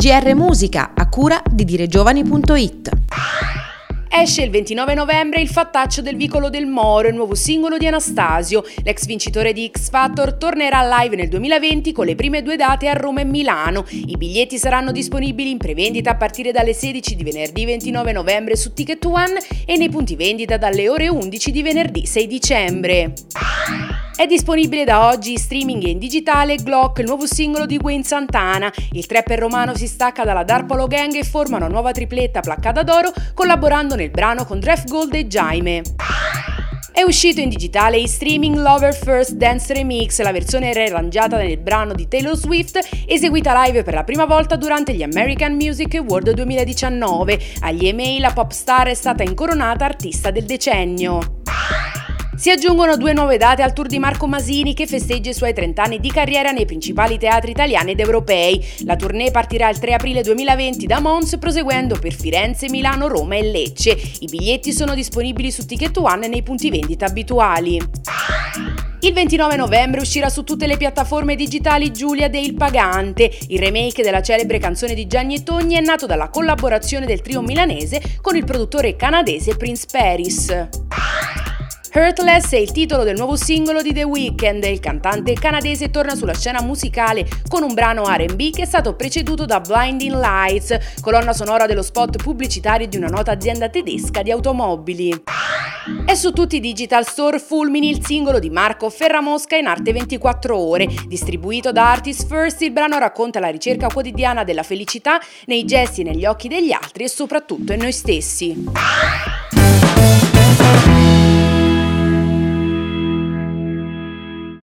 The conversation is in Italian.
GR Musica, a cura di diregiovani.it. Esce il 29 novembre Il fattaccio del vicolo del Moro, il nuovo singolo di Anastasio. L'ex vincitore di X Factor tornerà live nel 2020 con le prime 2 date a Roma e Milano. I biglietti saranno disponibili in prevendita a partire dalle 16 di venerdì 29 novembre su Ticket One e nei punti vendita dalle ore 11 di venerdì 6 dicembre. È disponibile da oggi in streaming e in digitale Glock, il nuovo singolo di Wayne Santana. Il trapper romano si stacca dalla Darpolo Gang e forma una nuova tripletta placcata d'oro, collaborando nel brano con Dref Gold e Jaime. È uscito in digitale e streaming Lover First Dance Remix, la versione rearrangiata nel brano di Taylor Swift, eseguita live per la prima volta durante gli American Music Award 2019. Agli EMA la pop star è stata incoronata artista del decennio. Si aggiungono 2 nuove date al tour di Marco Masini, che festeggia i suoi 30 anni di carriera nei principali teatri italiani ed europei. La tournée partirà il 3 aprile 2020 da Mons, proseguendo per Firenze, Milano, Roma e Lecce. I biglietti sono disponibili su Ticket One e nei punti vendita abituali. Il 29 novembre uscirà su tutte le piattaforme digitali Giulia de Il Pagante. Il remake della celebre canzone di Gianni e Togni è nato dalla collaborazione del trio milanese con il produttore canadese Prince Paris. Hurtless è il titolo del nuovo singolo di The Weeknd. Il cantante canadese torna sulla scena musicale con un brano R&B che è stato preceduto da Blinding Lights, colonna sonora dello spot pubblicitario di una nota azienda tedesca di automobili. È su tutti i digital store Fulmini il singolo di Marco Ferramosca in arte 24 ore. Distribuito da Artist First, il brano racconta la ricerca quotidiana della felicità nei gesti e negli occhi degli altri e soprattutto in noi stessi.